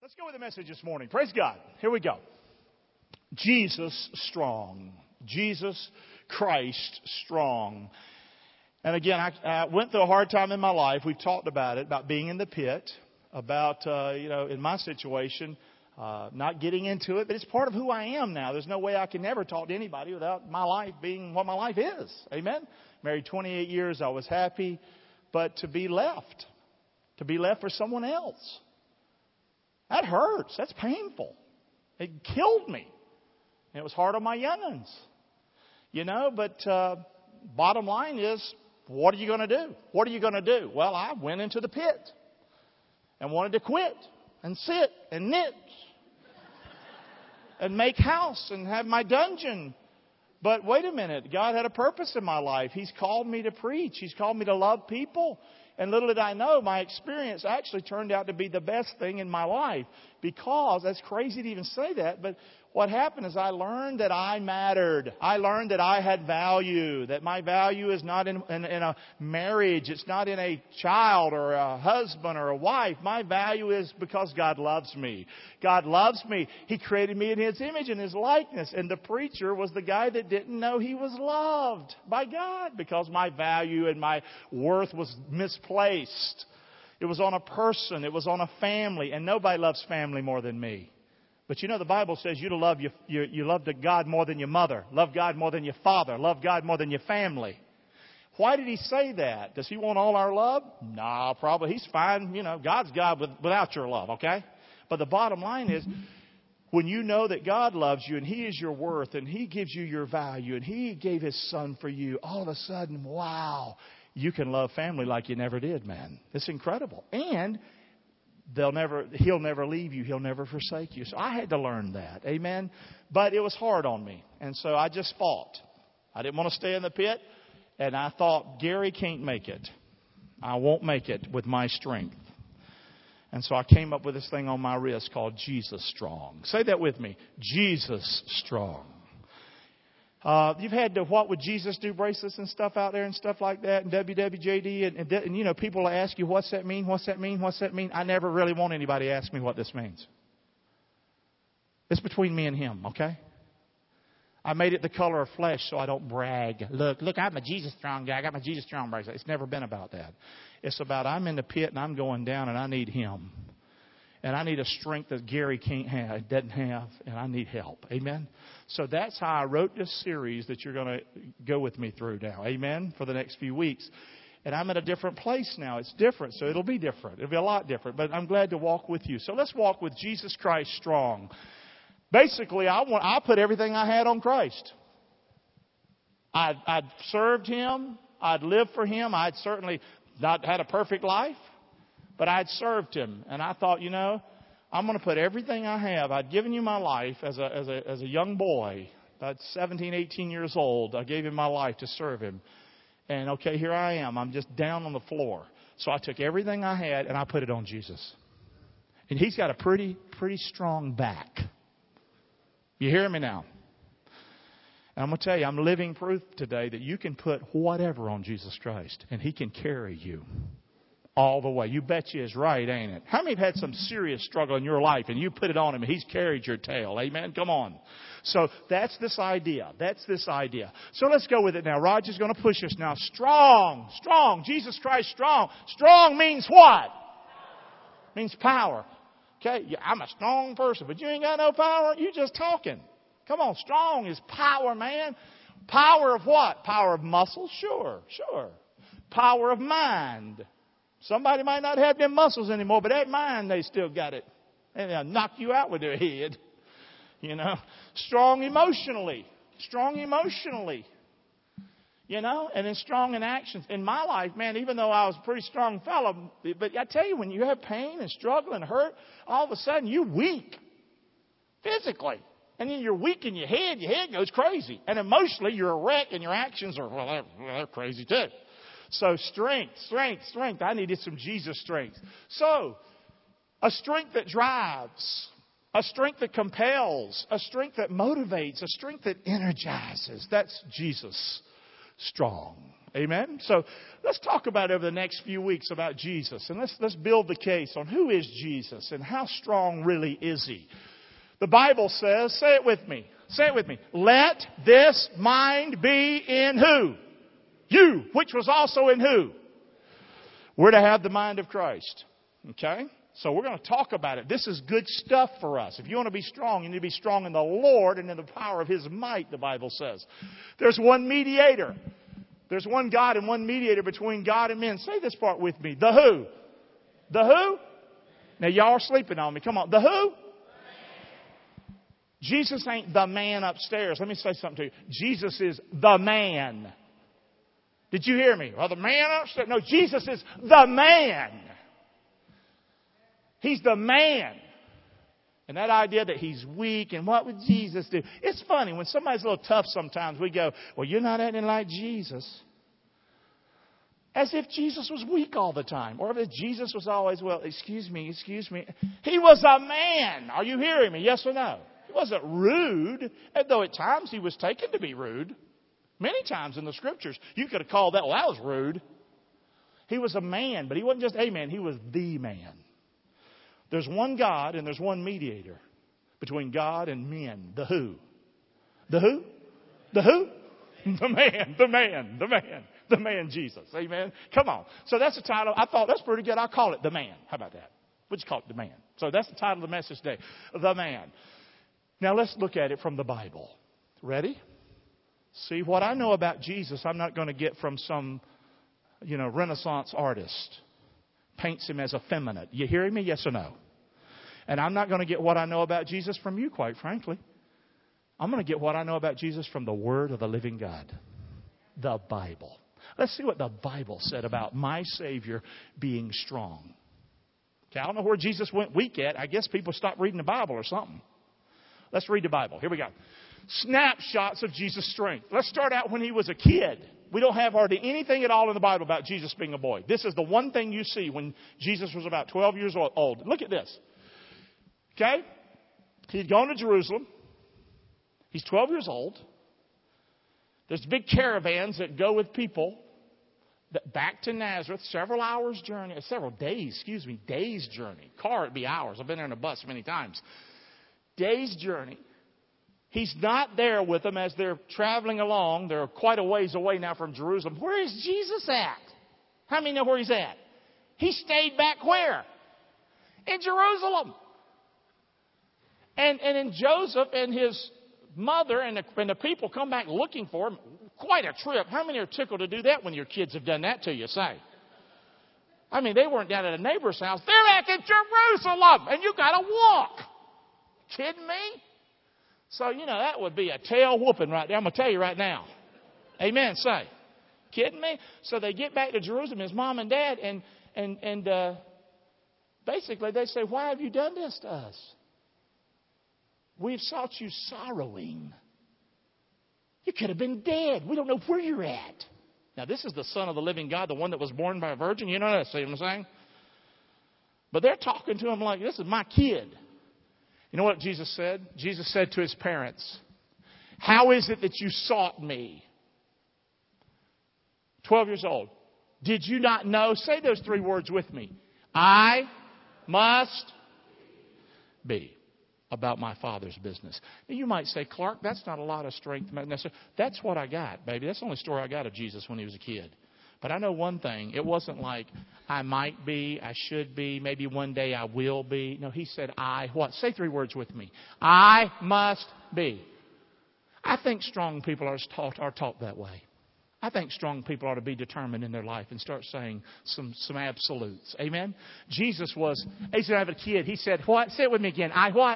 Let's go with the message this morning. Praise God. Here we go. Jesus strong. Jesus Christ strong. And again, I went through a hard time in my life. We've talked about it, about being in the pit, about, in my situation, not getting into it. But it's part of who I am now. There's no way I can never talk to anybody without my life being what my life is. Amen? Married 28 years. I was happy. But to be left for someone else, that hurts. That's painful. It killed me. And it was hard on my young'uns. But bottom line is, what are you going to do? What are you going to do? Well, I went into the pit and wanted to quit and sit and knit and make house and have my dungeon. But wait a minute. God had a purpose in my life. He's called me to preach. He's called me to love people. And little did I know, my experience actually turned out to be the best thing in my life. Because, that's crazy to even say that, but what happened is I learned that I mattered. I learned that I had value. That my value is not in a marriage. It's not in a child or a husband or a wife. My value is because God loves me. God loves me. He created me in His image and His likeness. And the preacher was the guy that didn't know he was loved by God because my value and my worth was misplaced. It was on a person. It was on a family. And nobody loves family more than me. But the Bible says you love God more than your mother. Love God more than your father. Love God more than your family. Why did He say that? Does He want all our love? No, probably. He's fine. God's God without your love, okay? But the bottom line is, when you know that God loves you and He is your worth and He gives you your value and He gave His Son for you, all of a sudden, wow, you can love family like you never did, man. It's incredible. And He'll never leave you. He'll never forsake you. So I had to learn that. Amen. But it was hard on me. And so I just fought. I didn't want to stay in the pit. And I thought, Gary can't make it. I won't make it with my strength. And so I came up with this thing on my wrist called Jesus Strong. Say that with me. Jesus Strong. You've had the What Would Jesus Do bracelets and stuff out there and stuff like that and WWJD and people ask you, what's that mean? What's that mean? What's that mean? I never really want anybody to ask me what this means. It's between me and Him, okay? I made it the color of flesh so I don't brag. Look, I'm a Jesus Strong guy. I got my Jesus Strong bracelet. It's never been about that. It's about I'm in the pit and I'm going down and I need Him. And I need a strength that Gary doesn't have, and I need help. Amen? So that's how I wrote this series that you're going to go with me through now. Amen? For the next few weeks. And I'm at a different place now. It's different, so it'll be different. It'll be a lot different, but I'm glad to walk with you. So let's walk with Jesus Christ strong. Basically, I put everything I had on Christ. I'd served Him. I'd lived for Him. I'd certainly not had a perfect life. But I'd served Him, and I thought, I'm going to put everything I have. I'd given you my life as a young boy, about 17, 18 years old. I gave Him my life to serve Him. And okay, here I am. I'm just down on the floor. So I took everything I had, and I put it on Jesus. And He's got a pretty strong back. You hear me now? And I'm going to tell you, I'm living proof today that you can put whatever on Jesus Christ, and He can carry you all the way. You bet you is right, ain't it? How many have had some serious struggle in your life and you put it on Him and He's carried your tail? Amen? Come on. So that's this idea. So let's go with it now. Roger's going to push us now. Strong. Jesus Christ strong. Strong means what? Means power. Okay, I'm a strong person, but you ain't got no power. You just talking. Come on, strong is power, man. Power of what? Power of muscles? Sure. Power of mind. Somebody might not have them muscles anymore, but that mind, they still got it. And they'll knock you out with their head. Strong emotionally. And then strong in actions. In my life, man, even though I was a pretty strong fellow, but I tell you, when you have pain and struggle and hurt, all of a sudden you're weak. Physically. And then you're weak in your head goes crazy. And emotionally, you're a wreck and your actions are, they're crazy too. So strength. I needed some Jesus strength. So, a strength that drives. A strength that compels. A strength that motivates. A strength that energizes. That's Jesus. strong. Amen? So let's talk about over the next few weeks about Jesus. And let's build the case on who is Jesus and how strong really is He. The Bible says, say it with me. Say it with me. Let this mind be in who? You, which was also in who? We're to have the mind of Christ. Okay? So we're going to talk about it. This is good stuff for us. If you want to be strong, you need to be strong in the Lord and in the power of His might, the Bible says. There's one mediator. There's one God and one mediator between God and men. Say this part with me. The who? The who? Now y'all are sleeping on me. Come on. The who? Jesus ain't the man upstairs. Let me say something to you. Jesus is the man. Did you hear me? Well, the man upstairs. No, Jesus is the man. He's the man. And that idea that He's weak and what would Jesus do? It's funny. When somebody's a little tough sometimes, we go, well, you're not acting like Jesus. As if Jesus was weak all the time. Or if Jesus was always, well, excuse me. He was a man. Are you hearing me? Yes or no? He wasn't rude. And though at times He was taken to be rude. Many times in the Scriptures, you could have called that, well, that was rude. He was a man, but He wasn't just a man. He was the man. There's one God and there's one mediator between God and men. The who? The who? The who? The man Jesus. Amen. Come on. So that's the title. I thought that's pretty good. I'll call it The Man. How about that? We'll just call it The Man. So that's the title of the message today. The Man. Now let's look at it from the Bible. Ready? See, what I know about Jesus, I'm not going to get from some, Renaissance artist. Paints Him as effeminate. You hearing me? Yes or no? And I'm not going to get what I know about Jesus from you, quite frankly. I'm going to get what I know about Jesus from the Word of the living God. The Bible. Let's see what the Bible said about my Savior being strong. Okay, I don't know where Jesus went weak at. I guess people stopped reading the Bible or something. Let's read the Bible. Here we go. Snapshots of Jesus' strength. Let's start out when He was a kid. We don't have hardly anything at all in the Bible about Jesus being a boy. This is the one thing you see when Jesus was about 12 years old. Look at this. Okay? He'd gone to Jerusalem. He's 12 years old. There's big caravans that go with people back to Nazareth. Days journey. Car, it'd be hours. I've been there in a bus many times. Days journey. He's not there with them as they're traveling along. They're quite a ways away now from Jerusalem. Where is Jesus at? How many know where He's at? He stayed back where? In Jerusalem. And then Joseph and his mother and the people come back looking for Him. Quite a trip. How many are tickled to do that when your kids have done that to you, say? I mean, they weren't down at a neighbor's house. They're back in Jerusalem. And you got to walk. Kidding me? So, that would be a tail whooping right there. I'm going to tell you right now. Amen, say. Kidding me? So they get back to Jerusalem, his mom and dad, and basically they say, why have you done this to us? We've sought you sorrowing. You could have been dead. We don't know where you're at. Now, this is the Son of the living God, the one that was born by a virgin. You know that? See what I'm saying? But they're talking to Him like, this is my kid. You know what Jesus said? Jesus said to His parents, how is it that you sought me? 12 years old. Did you not know? Say those three words with me. I must be about my Father's business. Now, you might say, Clark, that's not a lot of strength. That's what I got, baby. That's the only story I got of Jesus when He was a kid. But I know one thing. It wasn't like I might be, I should be, maybe one day I will be. No, He said I what? Say three words with me. I must be. I think strong people are taught that way. I think strong people ought to be determined in their life and start saying some absolutes. Amen? Jesus was, he said, I have a kid. He said, what? Say it with me again. I what?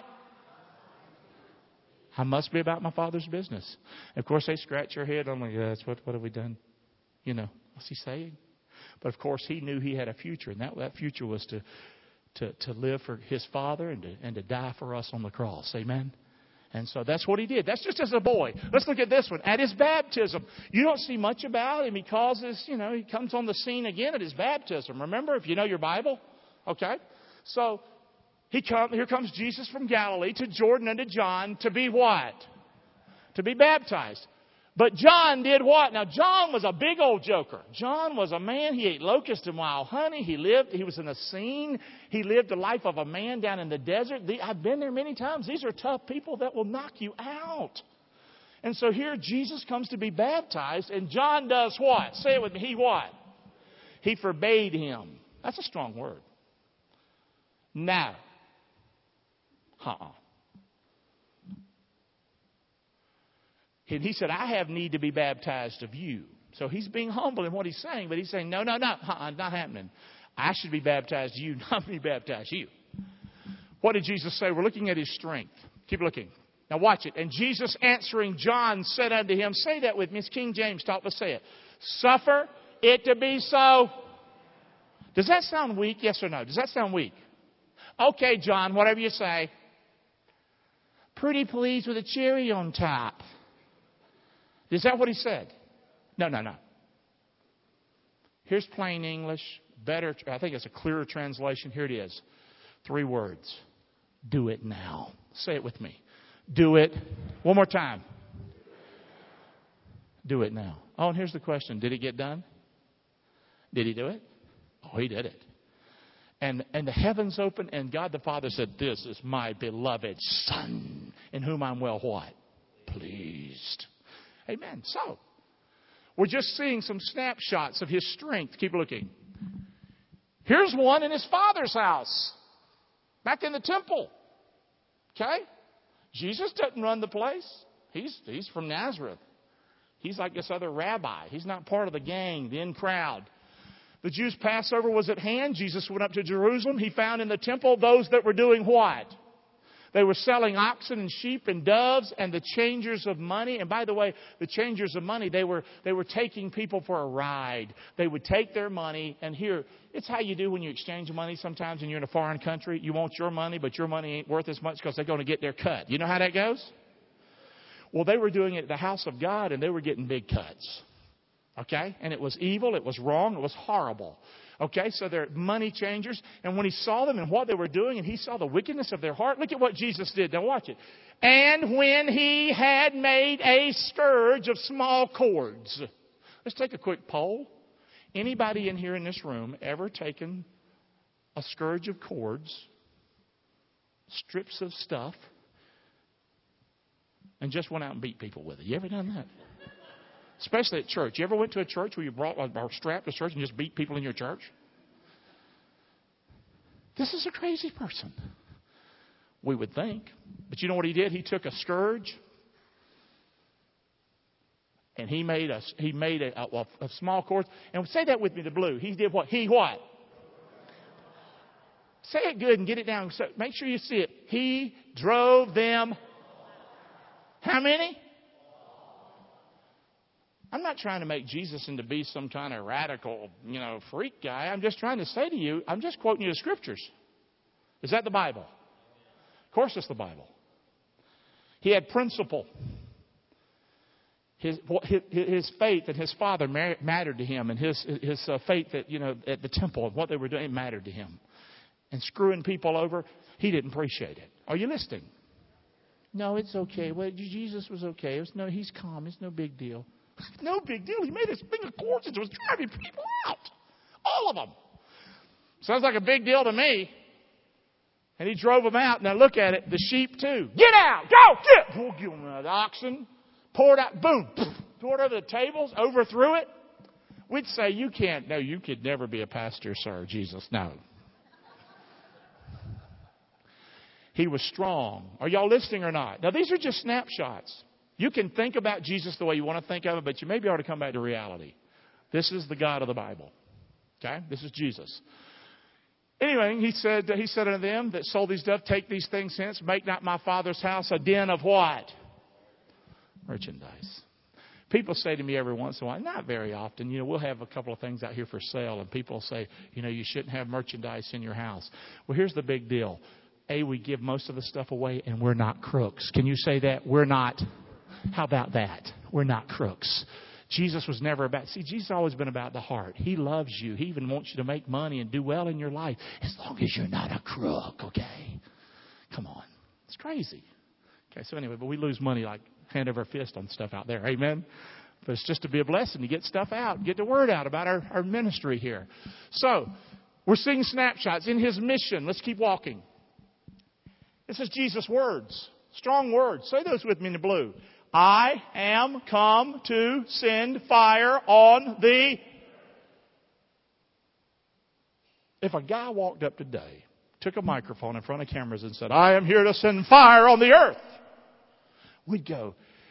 I must be about my Father's business. Of course, they scratch their head. I'm like, yes, what have we done? What's He saying? But of course, He knew He had a future. And that future was to live for His Father and to die for us on the cross. Amen? And so that's what He did. That's just as a boy. Let's look at this one. At His baptism, you don't see much about Him. He comes on the scene again at His baptism. Remember, if you know your Bible? Okay? So, here comes Jesus from Galilee to Jordan and to John to be what? To be baptized. But John did what? Now, John was a big old joker. John was a man. He ate locusts and wild honey. He was in a scene. He lived the life of a man down in the desert. I've been there many times. These are tough people that will knock you out. And so here Jesus comes to be baptized, and John does what? Say it with me. He what? He forbade him. That's a strong word. No. And he said, I have need to be baptized of you. So he's being humble in what he's saying, but he's saying, no, not happening. I should be baptized you, not me baptize you. What did Jesus say? We're looking at his strength. Keep looking. Now watch it. And Jesus answering John said unto him, say that with me. It's King James taught us to say it. Suffer it to be so. Does that sound weak? Yes or no? Does that sound weak? Okay, John, whatever you say. Pretty please with a cherry on top. Is that what he said? No. Here's plain English. Better, I think it's a clearer translation. Here it is. 3 words. Do it now. Say it with me. Do it. One more time. Do it now. Oh, and here's the question. Did it get done? Did he do it? Oh, he did it. And the heavens opened, and God the Father said, this is my beloved Son, in whom I'm well what? Pleased. Amen. So, we're just seeing some snapshots of his strength. Keep looking. Here's one in his Father's house. Back in the temple. Okay? Jesus doesn't run the place. He's from Nazareth. He's like this other rabbi. He's not part of the gang, the in crowd. The Jews' Passover was at hand. Jesus went up to Jerusalem. He found in the temple those that were doing what? They were selling oxen and sheep and doves and the changers of money. And by the way, the changers of money, they were taking people for a ride. They would take their money. And here, it's how you do when you exchange money sometimes and you're in a foreign country. You want your money, but your money ain't worth as much because they're going to get their cut. You know how that goes? Well, they were doing it at the house of God, and they were getting big cuts. Okay? And it was evil. It was wrong. It was horrible. Okay? So they're money changers. And when he saw them and what they were doing, and he saw the wickedness of their heart, look at what Jesus did. Now watch it. And when he had made a scourge of small cords. Let's take a quick poll. Anybody in here in this room ever taken a scourge of cords, strips of stuff, and just went out and beat people with it? You ever done that? Especially at church. You ever went to a church where you brought a strap to church and just beat people in your church? This is a crazy person. We would think. But you know what he did? He took a scourge and he made a small cord. And say that with me, the blue. He did what? He what? Say it good and get it down. So make sure you see it. He drove them. How many? I'm not trying to make Jesus into be some kind of radical, freak guy. I'm just trying to say to you, I'm just quoting you the scriptures. Is that the Bible? Of course it's the Bible. He had principle. His faith and his Father mattered to him, and his faith that, at the temple and what they were doing mattered to him. And screwing people over, he didn't appreciate it. Are you listening? No, it's okay. Well, Jesus was okay. He's calm. It's no big deal. No big deal. He made this thing of cords and was driving people out. All of them. Sounds like a big deal to me. And he drove them out. Now look at it. The sheep too. Get out. Go. Get. We'll give them the oxen. Pour it out. Boom. Pour it over the tables. Overthrew it. We'd say, you can't. No, you could never be a pastor, sir. Jesus. No. He was strong. Are y'all listening or not? Now these are just snapshots. You can think about Jesus the way you want to think of it, but you maybe ought to come back to reality. This is the God of the Bible. Okay? This is Jesus. Anyway, he said unto them that sold these doves, take these things hence, make not my Father's house a den of what? Merchandise. People say to me every once in a while, not very often, we'll have a couple of things out here for sale, and people say, you shouldn't have merchandise in your house. Well, here's the big deal. We give most of the stuff away, and we're not crooks. Can you say that? We're not. How about that? We're not crooks. Jesus was never about... See, Jesus has always been about the heart. He loves you. He even wants you to make money and do well in your life as long as you're not a crook, okay? Come on. It's crazy. Okay, so anyway, but we lose money like hand over fist on stuff out there. Amen. But it's just to be a blessing to get stuff out, get the word out about our ministry here. So, we're seeing snapshots in His mission. Let's keep walking. This is Jesus' words. Strong words. Say those with me in the blue. I am come to send fire on the... If a guy walked up today, took a microphone in front of cameras and said, I am here to send fire on the earth, we'd go,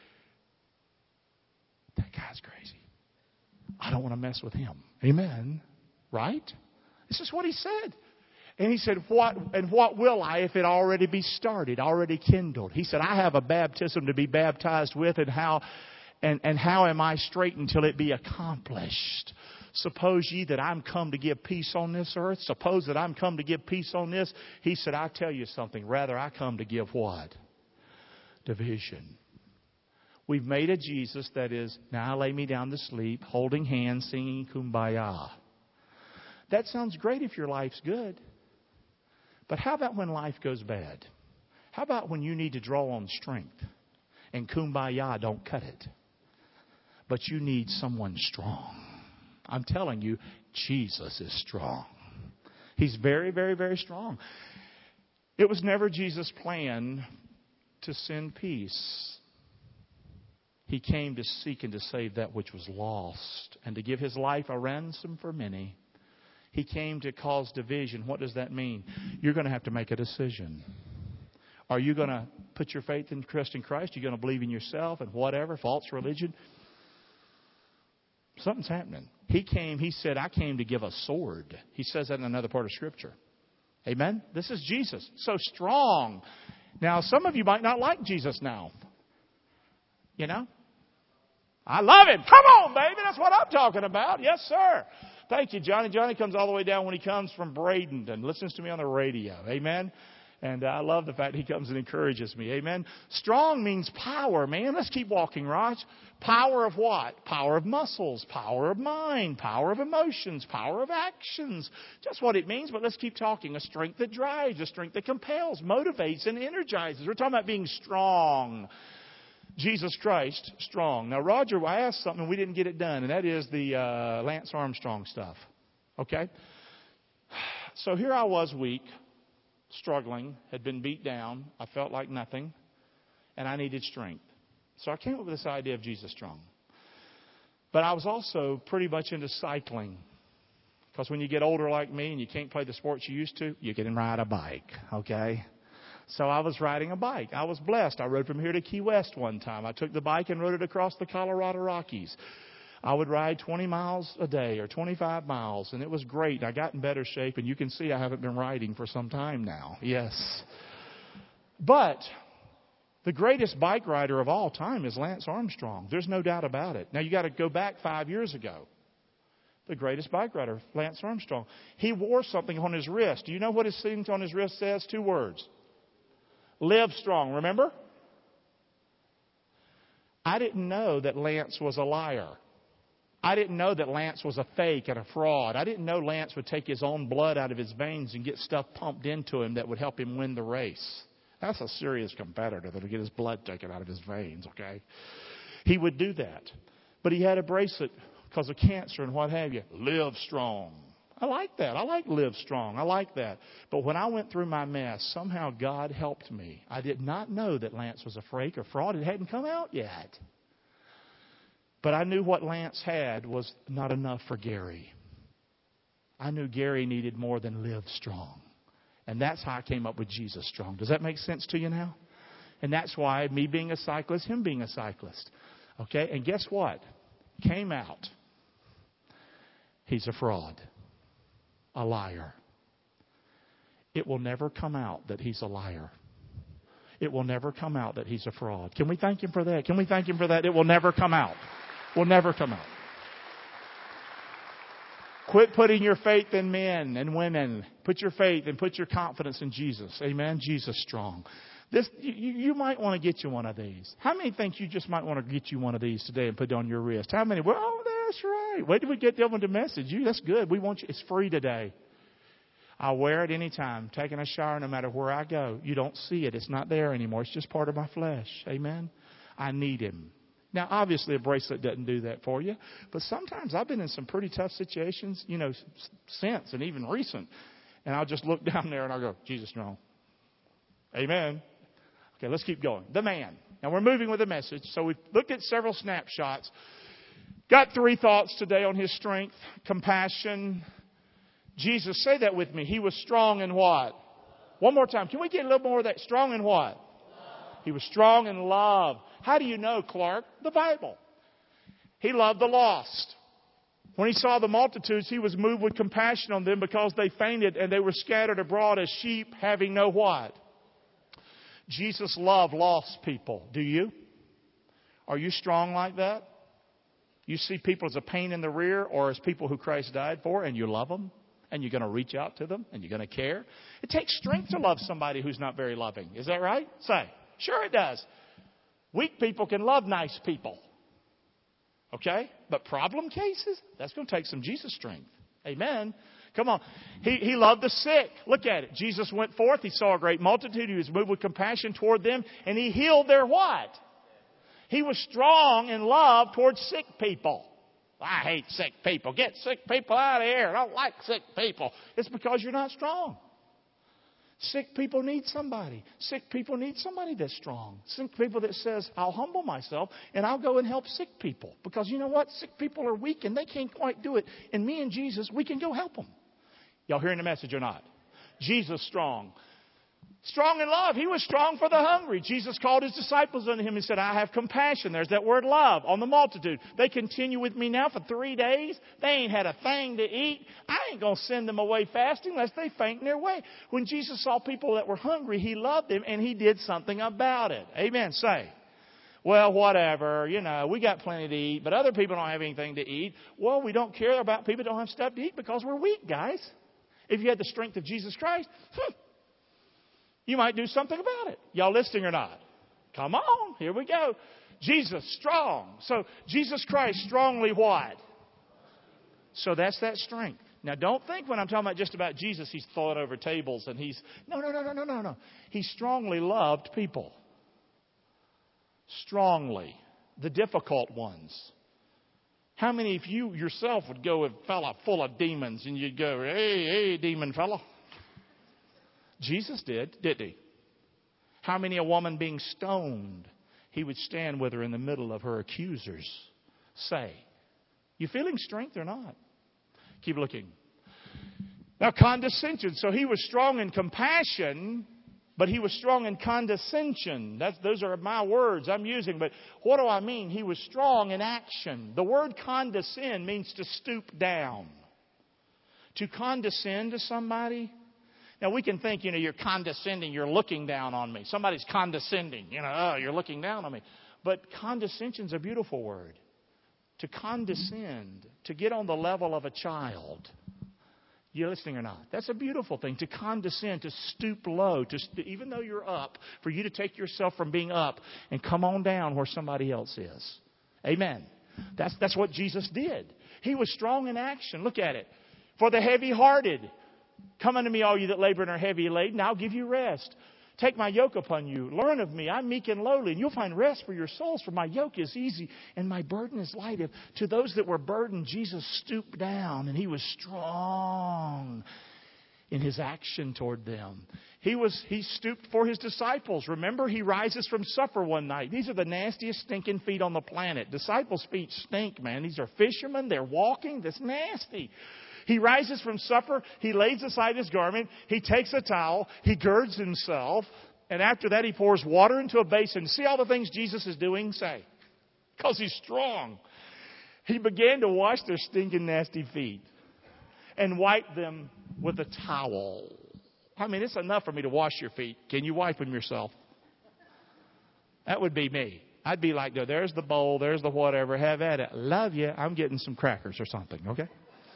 that guy's crazy. I don't want to mess with him. Amen. Right? This is what He said. And He said, what will I if it already be started, already kindled? He said, I have a baptism to be baptized with, and how am I straitened till it be accomplished? Suppose ye that I'm come to give peace on this earth? Suppose that I'm come to give peace on this? He said, I tell you something. Rather, I come to give what? Division. We've made a Jesus that is, now I lay me down to sleep, holding hands, singing Kumbaya. That sounds great if your life's good. But how about when life goes bad? How about when you need to draw on strength? And Kumbaya don't cut it. But you need someone strong. I'm telling you, Jesus is strong. He's very, very, very strong. It was never Jesus' plan to send peace. He came to seek and to save that which was lost, and to give His life a ransom for many. He came to cause division. What does that mean? You're going to have to make a decision. Are you going to put your faith and trust in Christ? You're going to believe in yourself and whatever, false religion? Something's happening. He said, I came to give a sword. He says that in another part of Scripture. Amen? This is Jesus. So strong. Now, some of you might not like Jesus now. You know? I love Him. Come on, baby. That's what I'm talking about. Yes, sir. Thank you, Johnny. Johnny comes all the way down when he comes from Bradenton. Listens to me on the radio. Amen? And I love the fact he comes and encourages me. Amen? Strong means power, man. Let's keep walking, Raj. Power of what? Power of muscles, power of mind, power of emotions, power of actions. Just what it means, but let's keep talking. A strength that drives, a strength that compels, motivates, and energizes. We're talking about being strong. Jesus Christ, strong. Now, Roger, I asked something and we didn't get it done, and that is the Lance Armstrong stuff. Okay? So here I was weak, struggling, had been beat down. I felt like nothing, and I needed strength. So I came up with this idea of Jesus Strong. But I was also pretty much into cycling. Because when you get older like me and you can't play the sports you used to, you can ride a bike. Okay? So I was riding a bike. I was blessed. I rode from here to Key West one time. I took the bike and rode it across the Colorado Rockies. I would ride 20 miles a day or 25 miles, and it was great. I got in better shape, and you can see I haven't been riding for some time now. Yes. But the greatest bike rider of all time is Lance Armstrong. There's no doubt about it. Now, you got to go back 5 years ago. The greatest bike rider, Lance Armstrong. He wore something on his wrist. Do you know what his thing on his wrist says? 2 words. Live strong. Remember? I didn't know that Lance was a liar. I didn't know that Lance was a fake and a fraud. I didn't know Lance would take his own blood out of his veins and get stuff pumped into him that would help him win the race. That's a serious competitor that would get his blood taken out of his veins, okay? He would do that. But he had a bracelet because of cancer and what have you. Live strong. I like that. I like live strong. I like that. But when I went through my mess, somehow God helped me. I did not know that Lance was a fake or fraud. It hadn't come out yet. But I knew what Lance had was not enough for Gary. I knew Gary needed more than live strong. And that's how I came up with Jesus Strong. Does that make sense to you now? And that's why me being a cyclist, him being a cyclist. Okay? And guess what? Came out. He's a fraud. A liar. It will never come out that he's a liar. It will never come out that he's a fraud. Can we thank Him for that? Can we thank Him for that? It will never come out. Will never come out. Quit putting your faith in men and women. Put your faith and put your confidence in Jesus. Amen? Jesus Strong. You might want to get you one of these. How many think you just might want to get you one of these today and put it on your wrist? How many? Well, that's right. Wait till we get them to message you. That's good. We want you. It's free today. I'll wear it anytime. Taking a shower, no matter where I go. You don't see it. It's not there anymore. It's just part of my flesh. Amen? I need Him. Now, obviously, a bracelet doesn't do that for you. But sometimes I've been in some pretty tough situations, since and even recent. And I'll just look down there and I'll go, Jesus strong. Amen. Okay, let's keep going. The man. Now, we're moving with the message. So we've looked at several snapshots. Got 3 thoughts today on His strength, compassion. Jesus, say that with me. He was strong in what? One more time. Can we get a little more of that? Strong in what? He was strong in love. How do you know, Clark? The Bible. He loved the lost. When He saw the multitudes, He was moved with compassion on them because they fainted and they were scattered abroad as sheep having no what? Jesus loved lost people. Do you? Are you strong like that? You see people as a pain in the rear or as people who Christ died for and you love them and you're going to reach out to them and you're going to care? It takes strength to love somebody who's not very loving. Is that right? Say. Sure it does. Weak people can love nice people. Okay? But problem cases? That's going to take some Jesus strength. Amen. Come on. He loved the sick. Look at it. Jesus went forth. He saw a great multitude. He was moved with compassion toward them. And He healed their what? He was strong in love towards sick people. I hate sick people. Get sick people out of here. I don't like sick people. It's because you're not strong. Sick people need somebody. Sick people need somebody that's strong. Sick people that says, I'll humble myself and I'll go and help sick people. Because you know what? Sick people are weak and they can't quite do it. And me and Jesus, we can go help them. Y'all hearing the message or not? Jesus strong. Strong in love. He was strong for the hungry. Jesus called His disciples unto Him and said, I have compassion. There's that word love on the multitude. They continue with me now for 3 days. They ain't had a thing to eat. I ain't going to send them away fasting unless they faint in their way. When Jesus saw people that were hungry, He loved them and He did something about it. Amen. Say, well, whatever, we got plenty to eat, but other people don't have anything to eat. Well, we don't care about people who don't have stuff to eat because we're weak, guys. If you had the strength of Jesus Christ, you might do something about it. Y'all listening or not? Come on. Here we go. Jesus, strong. So Jesus Christ, strongly what? So that's that strength. Now don't think when I'm talking about just about Jesus, He's throwing over tables and He's... No. He strongly loved people. Strongly. The difficult ones. How many of you yourself would go with a fella full of demons and you'd go, hey, demon fella? Jesus did, didn't He? How many a woman being stoned, He would stand with her in the middle of her accusers. Say, you feeling strength or not? Keep looking. Now, condescension. So He was strong in compassion, but He was strong in condescension. Those are my words I'm using. But what do I mean? He was strong in action. The word condescend means to stoop down. To condescend to somebody. Now, we can think, you're condescending. You're looking down on me. Somebody's condescending. You're looking down on me. But condescension's a beautiful word. To condescend. To get on the level of a child. You listening or not? That's a beautiful thing. To condescend. To stoop low. Even though you're up. For you to take yourself from being up and come on down where somebody else is. Amen. That's what Jesus did. He was strong in action. Look at it. For the heavy-hearted. Come unto me, all you that labor and are heavy laden, I'll give you rest. Take my yoke upon you. Learn of me. I'm meek and lowly, and you'll find rest for your souls. For my yoke is easy, and my burden is light. To those that were burdened, Jesus stooped down, and He was strong in His action toward them. He stooped for His disciples. Remember, He rises from supper one night. These are the nastiest stinking feet on the planet. Disciples' feet stink, man. These are fishermen. They're walking. That's nasty. He rises from supper. He lays aside his garment. He takes a towel. He girds himself. And after that, He pours water into a basin. See all the things Jesus is doing? Say. Because He's strong. He began to wash their stinking, nasty feet. And wipe them with a towel. I mean, it's enough for me to wash your feet. Can you wipe them yourself? That would be me. I'd be like, there's the bowl. There's the whatever. Have at it. Love you. I'm getting some crackers or something. Okay?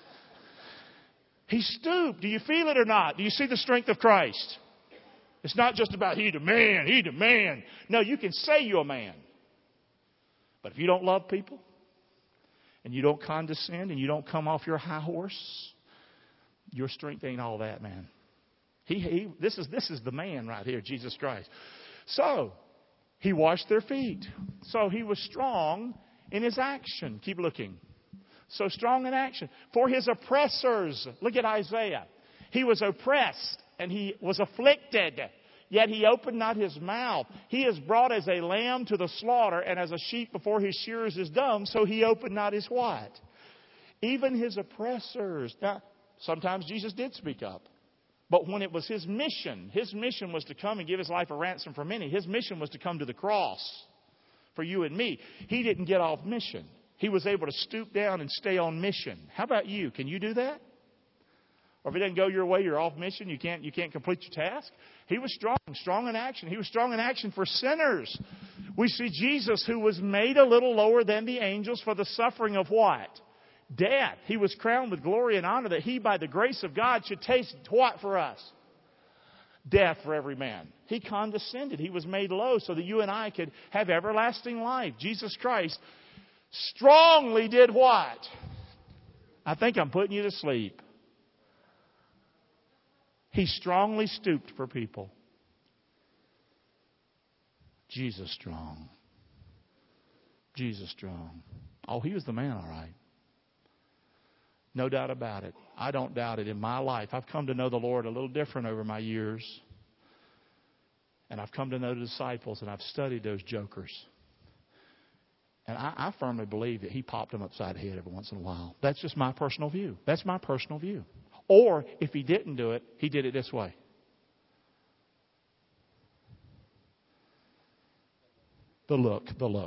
He stooped. Do you feel it or not? Do you see the strength of Christ? It's not just about He the man. No, you can say you're a man. But if you don't love people, and you don't condescend, and you don't come off your high horse, your strength ain't all that, man. This is the man right here, Jesus Christ. So, He washed their feet. So he was strong in his action. Keep looking. So strong in action. For his oppressors. Look at Isaiah. He was oppressed and he was afflicted. Yet he opened not his mouth. He is brought as a lamb to the slaughter, and as a sheep before his shearers is dumb, so he opened not his what? Even his oppressors. Now, sometimes Jesus did speak up. But when it was his mission was to come and give his life a ransom for many. His mission was to come to the cross for you and me. He didn't get off mission. He was able to stoop down and stay on mission. How about you? Can you do that? Or if it doesn't go your way, you're off mission, you can't complete your task. He was strong in action. He was strong in action for sinners. We see Jesus, who was made a little lower than the angels for the suffering of what? Death. He was crowned with glory and honor that he, by the grace of God, should taste what for us? Death for every man. He condescended. He was made low so that you and I could have everlasting life. Jesus Christ strongly did what? I think I'm putting you to sleep. He strongly stooped for people. Jesus strong. Jesus strong. Oh, he was the man, all right. No doubt about it. I don't doubt it in my life. I've come to know the Lord a little different over my years. And I've come to know the disciples, and I've studied those jokers. And I firmly believe that he popped them upside the head every once in a while. That's just my personal view. That's my personal view. Or if he didn't do it, he did it this way. The look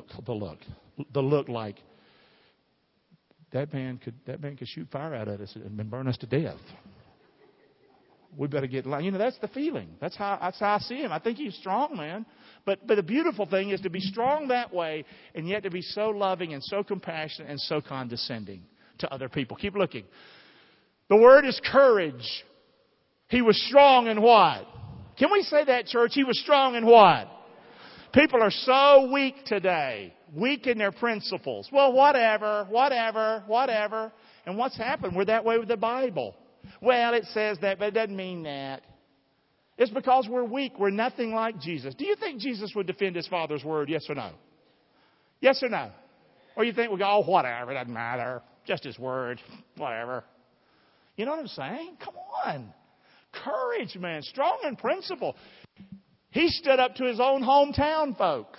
like that man could shoot fire out at us and burn us to death. We better get line. You know, that's the feeling. That's how I see him. I think he's strong, man. But the beautiful thing is to be strong that way and yet to be so loving and so compassionate and so condescending to other people. Keep looking. The word is courage. He was strong in what? Can we say that, church? He was strong in what? People are so weak today. Weak in their principles. Well, whatever. And what's happened? We're that way with the Bible. Well, it says that, but it doesn't mean that. It's because we're weak. We're nothing like Jesus. Do you think Jesus would defend his Father's word? Yes or no? Yes or no? Or you think we'll go, oh, whatever, it doesn't matter. Just his word. Whatever. You know what I'm saying? Come on. Courage, man. Strong in principle. He stood up to his own hometown folk.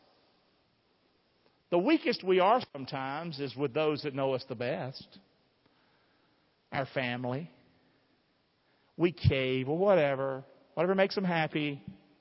The weakest we are sometimes is with those that know us the best. Our family. We cave or whatever. Whatever makes them happy.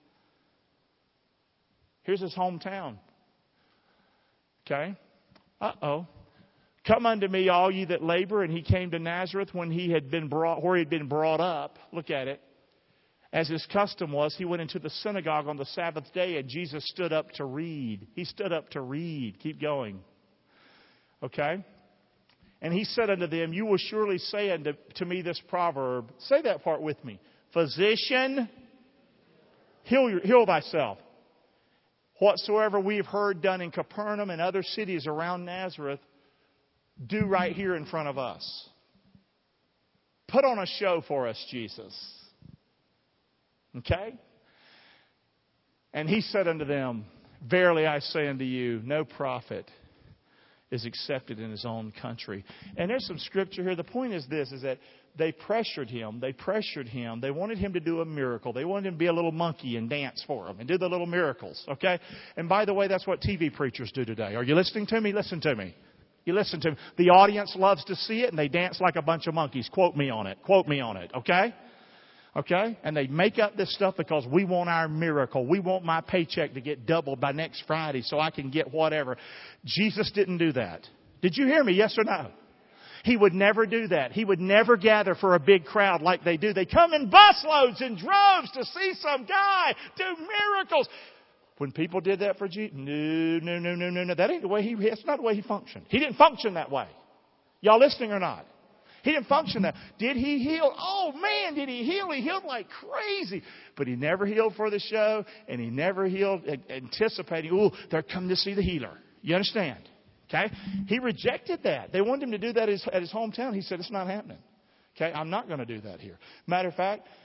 Here's his hometown. Okay? Uh-oh. Come unto me, all ye that labor. And he came to Nazareth when he had been brought, where he had been brought up. Look at it. As his custom was, he went into the synagogue on the Sabbath day, and Jesus stood up to read. He stood up to read. Keep going. Okay? And he said unto them, you will surely say unto me this proverb. Say that part with me. Physician, heal thyself. Whatsoever we have heard done in Capernaum and other cities around Nazareth, do right here in front of us. Put on a show for us, Jesus. Okay? And he said unto them, verily I say unto you, no prophet is accepted in his own country. And there's some scripture here. The point is this, is that they pressured him. They wanted him to do a miracle. They wanted him to be a little monkey and dance for them and do the little miracles. Okay? And by the way, that's what TV preachers do today. Are you listening to me? Listen to me. You listen to me. The audience loves to see it and they dance like a bunch of monkeys. Quote me on it. Okay? Okay? And they make up this stuff because we want our miracle. We want my paycheck to get doubled by next Friday so I can get whatever. Jesus didn't do that. Did you hear me? Yes or no? He would never do that. He would never gather for a big crowd like they do. They come in busloads and droves to see some guy do miracles. When people did that for Jesus, no. That ain't the way that's not the way he functioned. He didn't function that way. Y'all listening or not? He didn't function that. Did he heal? Oh man, did he heal? He healed like crazy. But he never healed for the show, and he never healed anticipating, oh, they're coming to see the healer. You understand? Okay? He rejected that. They wanted him to do that at his hometown. He said, it's not happening. Okay? I'm not going to do that here. Matter of fact,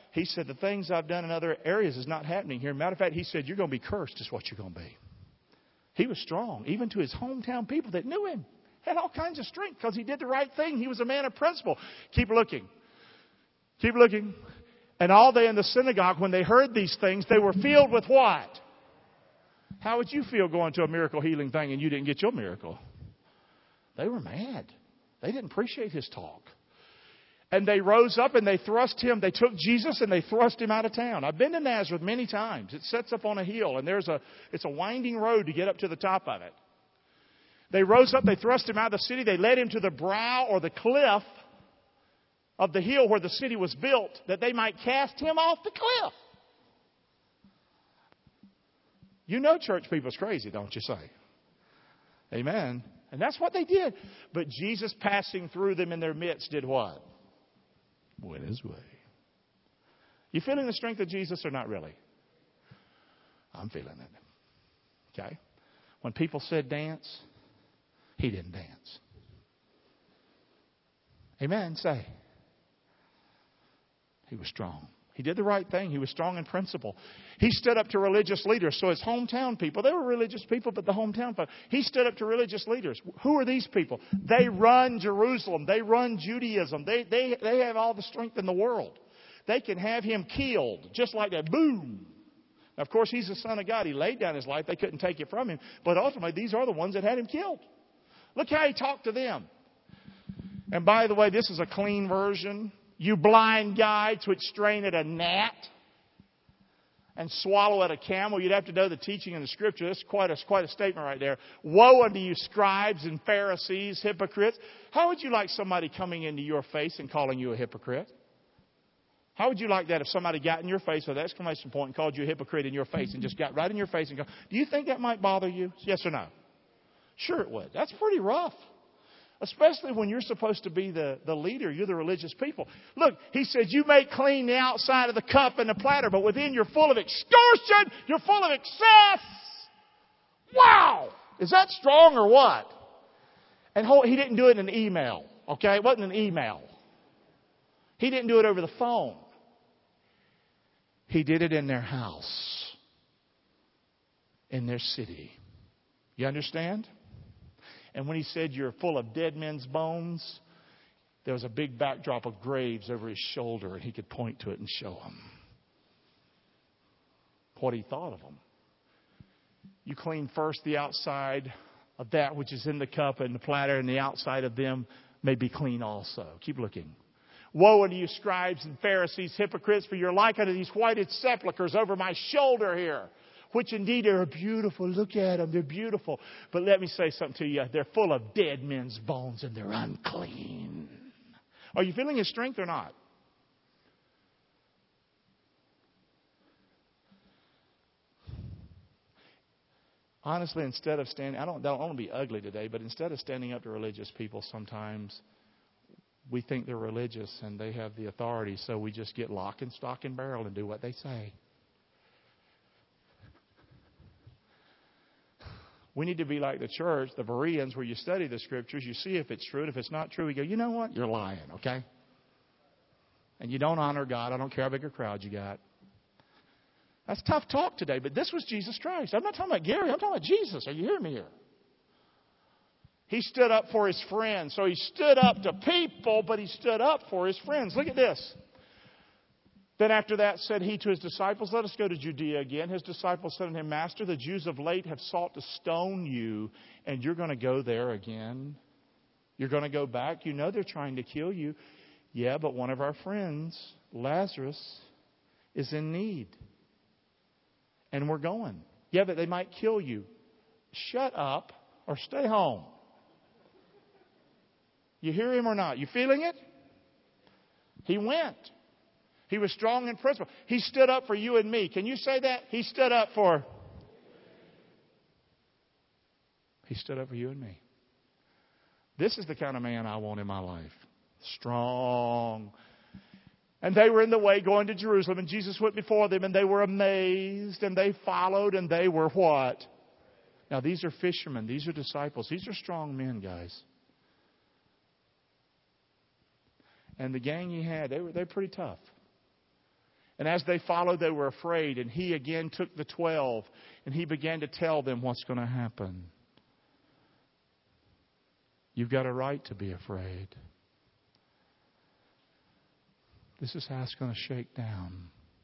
He said, the things I've done in other areas is not happening here. Matter of fact, he said, you're going to be cursed is what you're going to be. He was strong, even to his hometown people that knew him. Had all kinds of strength because he did the right thing. He was a man of principle. Keep looking. Keep looking. And all they in the synagogue, when they heard these things, they were filled with what? How would you feel going to a miracle healing thing and you didn't get your miracle? They were mad. They didn't appreciate his talk. And they rose up and they thrust him. They took Jesus and they thrust him out of town. I've been to Nazareth many times. It sets up on a hill and it's a winding road to get up to the top of it. They rose up, they thrust him out of the city. They led him to the brow or the cliff of the hill where the city was built that they might cast him off the cliff. You know church people's crazy, don't you say? Amen. And that's what they did. But Jesus passing through them in their midst did what? Went his way. You feeling the strength of Jesus or not really? I'm feeling it. Okay? When people said dance, he didn't dance. Amen. Say. He was strong. He did the right thing. He was strong in principle. He stood up to religious leaders. So his hometown people, they were religious people, but the hometown people. He stood up to religious leaders. Who are these people? They run Jerusalem. They run Judaism. They have all the strength in the world. They can have him killed just like that. Boom. Now, of course, he's the Son of God. He laid down his life. They couldn't take it from him. But ultimately, these are the ones that had him killed. Look how he talked to them. And by the way, this is a clean version. You blind guides which strain at a gnat and swallow at a camel. You'd have to know the teaching in the Scripture. This is quite a statement right there. Woe unto you, scribes and Pharisees, hypocrites. How would you like somebody coming into your face and calling you a hypocrite? How would you like that if somebody got in your face with an exclamation point and called you a hypocrite in your face and just got right in your face and go, do you think that might bother you? Yes or no? Sure it would. That's pretty rough. Especially when you're supposed to be the leader. You're the religious people. Look, he said, you may clean the outside of the cup and the platter, but within you're full of extortion. You're full of excess. Wow! Is that strong or what? And he didn't do it in an email. Okay? It wasn't an email. He didn't do it over the phone. He did it in their house. In their city. You understand? And when he said you're full of dead men's bones, there was a big backdrop of graves over his shoulder, and he could point to it and show them what he thought of them. You clean first the outside of that which is in the cup and the platter, and the outside of them may be clean also. Keep looking. Woe unto you, scribes and Pharisees, hypocrites, for you're like unto these whited sepulchres over my shoulder here. Which indeed are beautiful. Look at them. They're beautiful. But let me say something to you. They're full of dead men's bones and they're unclean. Are you feeling his strength or not? Honestly, instead of standing, I don't want to be ugly today, but instead of standing up to religious people sometimes, we think they're religious and they have the authority. So we just get lock and stock and barrel and do what they say. We need to be like the church, the Bereans, where you study the Scriptures, you see if it's true, and if it's not true, we go, you know what? You're lying, okay? And you don't honor God. I don't care how big a crowd you got. That's tough talk today, but this was Jesus Christ. I'm not talking about Gary. I'm talking about Jesus. Are you hearing me here? He stood up for his friends. So he stood up to people, but he stood up for his friends. Look at this. Then after that said he to his disciples, let us go to Judea again. His disciples said to him, Master, the Jews of late have sought to stone you, and you're going to go there again? You're going to go back? You know they're trying to kill you. Yeah, but one of our friends, Lazarus, is in need. And we're going. Yeah, but they might kill you. Shut up or stay home. You hear him or not? You feeling it? He went. He was strong in principle. He stood up for you and me. Can you say that? He stood up for you and me. This is the kind of man I want in my life. Strong. And they were in the way going to Jerusalem, and Jesus went before them, and they were amazed, and they followed, and they were what? Now, these are fishermen. These are disciples. These are strong men, guys. And the gang he had, they're pretty tough. And as they followed, they were afraid. And he again took the 12 and he began to tell them what's going to happen. You've got a right to be afraid. This is how it's going to shake down.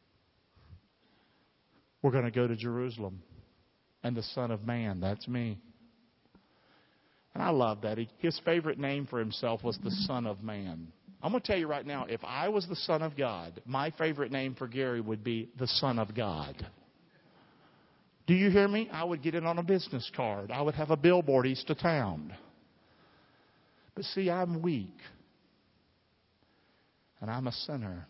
We're going to go to Jerusalem. And the Son of Man, that's me. And I love that. His favorite name for himself was the Son of Man. I'm going to tell you right now, if I was the Son of God, my favorite name for Gary would be the Son of God. Do you hear me? I would get it on a business card. I would have a billboard east of town. But see, I'm weak. And I'm a sinner.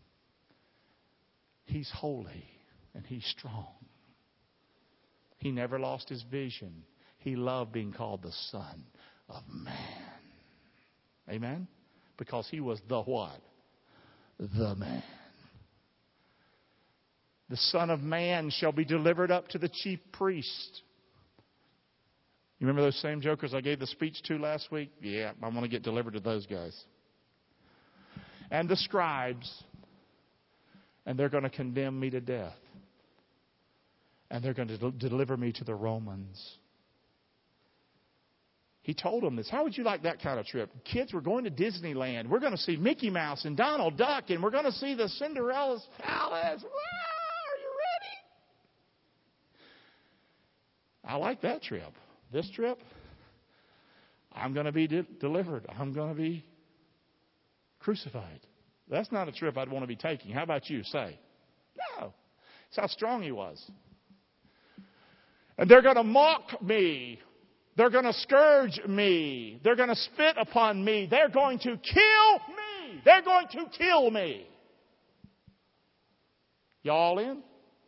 He's holy and He's strong. He never lost His vision. He loved being called the Son of Man. Amen? Because He was the what? The man. The Son of Man shall be delivered up to the chief priest. You remember those same jokers I gave the speech to last week? Yeah, I'm going to get delivered to those guys. And the scribes. And they're going to condemn me to death. And they're going to deliver me to the Romans. He told them this. How would you like that kind of trip? Kids, we're going to Disneyland. We're going to see Mickey Mouse and Donald Duck. And we're going to see the Cinderella's palace. Wow, are you ready? I like that trip. This trip, I'm going to be delivered. I'm going to be crucified. That's not a trip I'd want to be taking. How about you? Say. No. That's how strong he was. And they're going to mock me. They're going to scourge me. They're going to spit upon me. They're going to kill me. They're going to kill me. Y'all in?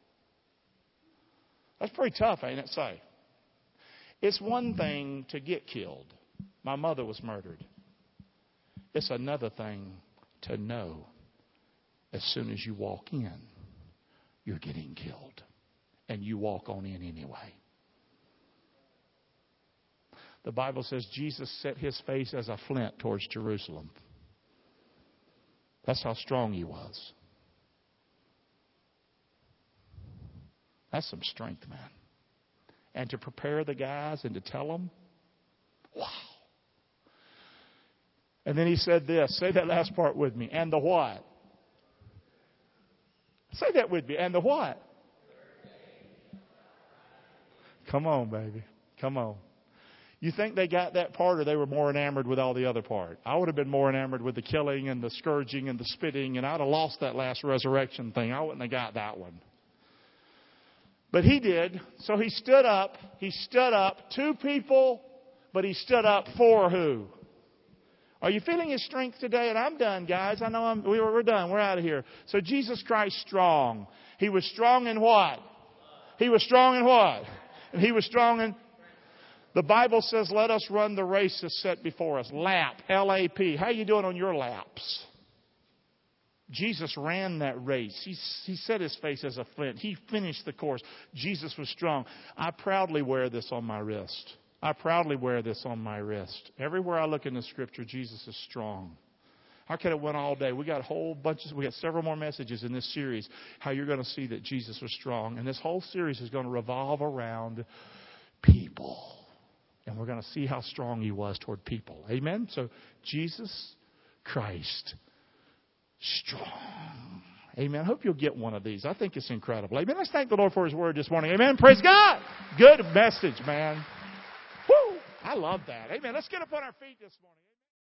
That's pretty tough, ain't it? Say. It's one thing to get killed. My mother was murdered. It's another thing to know as soon as you walk in, you're getting killed. And you walk on in anyway. The Bible says Jesus set His face as a flint towards Jerusalem. That's how strong He was. That's some strength, man. And to prepare the guys and to tell them, wow. And then He said this. Say that last part with me. And the what? Say that with me. And the what? Come on, baby. Come on. You think they got that part, or they were more enamored with all the other part? I would have been more enamored with the killing and the scourging and the spitting, and I'd have lost that last resurrection thing. I wouldn't have got that one. But He did. So He stood up. He stood up. 2 people, but He stood up for who? Are you feeling His strength today? And I'm done, guys. I know we're done. We're out of here. So Jesus Christ strong. He was strong in what? He was strong in what? And He was strong in... The Bible says, let us run the race that's set before us. Lap, L-A-P. How are you doing on your laps? Jesus ran that race. He set His face as a flint. He finished the course. Jesus was strong. I proudly wear this on my wrist. I proudly wear this on my wrist. Everywhere I look in the Scripture, Jesus is strong. I could have went all day. We got a whole bunch we got several more messages in this series, how you're going to see that Jesus was strong. And this whole series is going to revolve around people. And we're going to see how strong He was toward people. Amen? So, Jesus Christ, strong. Amen. I hope you'll get one of these. I think it's incredible. Amen. Let's thank the Lord for His word this morning. Amen. Praise God. Good message, man. Woo! I love that. Amen. Let's get up on our feet this morning.